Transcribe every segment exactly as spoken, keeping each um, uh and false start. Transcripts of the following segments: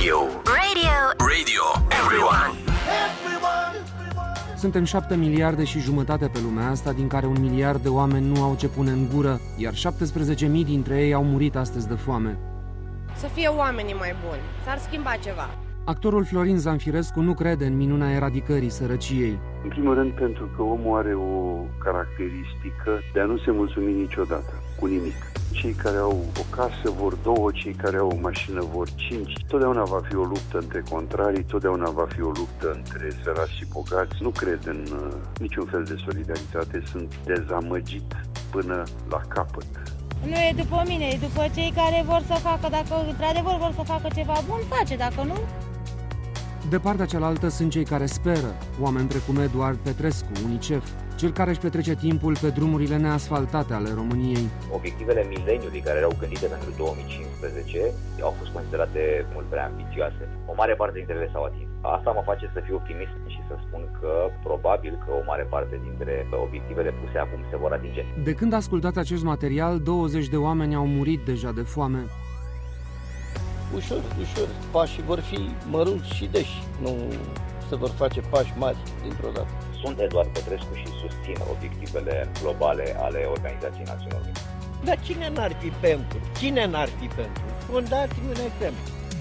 Radio. Radio. Radio. Everyone. Suntem șapte miliarde și jumătate pe lumea asta, din care un miliard de oameni nu au ce pune în gură, iar șaptesprezece mii dintre ei au murit astăzi de foame. Să fie oamenii mai buni, s-ar schimba ceva. Actorul Florin Zanfirescu nu crede în minunea eradicării sărăciei. În primul rând pentru că omul are o caracteristică de a nu se mulțumi niciodată cu nimic. Cei care au o casă vor două, cei care au o mașină vor cinci. Totdeauna va fi o luptă între contrarii, totdeauna va fi o luptă între săraci și bogați. Nu cred în uh, niciun fel de solidaritate, sunt dezamăgit până la capăt. Nu e după mine, e după cei care vor să facă, dacă într-adevăr vor să facă ceva bun, face, dacă nu... De partea cealaltă sunt cei care speră, oameni precum Eduard Petrescu, UNICEF, cel care își petrece timpul pe drumurile neasfaltate ale României. Obiectivele mileniului care erau gândite pentru două mii cincisprezece au fost considerate mult prea ambițioase. O mare parte dintre ele s-au atins. Asta mă face să fiu optimist și să spun că probabil că o mare parte dintre obiectivele puse acum se vor atinge. De când ascultați acest material, douăzeci de oameni au murit deja de foame. Ușor, ușor, pașii vor fi mărunți și deși, nu se vor face pași mari dintr-o dată. Sunt Eduard Petrescu și susțin obiectivele globale ale Organizației Națiunilor Unite. Dar cine n-ar fi pentru? Cine n-ar fi pentru? Spun, dați-mi un exemplu.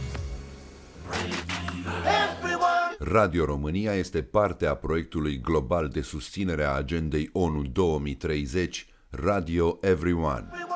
Radio România este parte a proiectului global de susținere a agendei ONU două mii treizeci, Radio Everyone.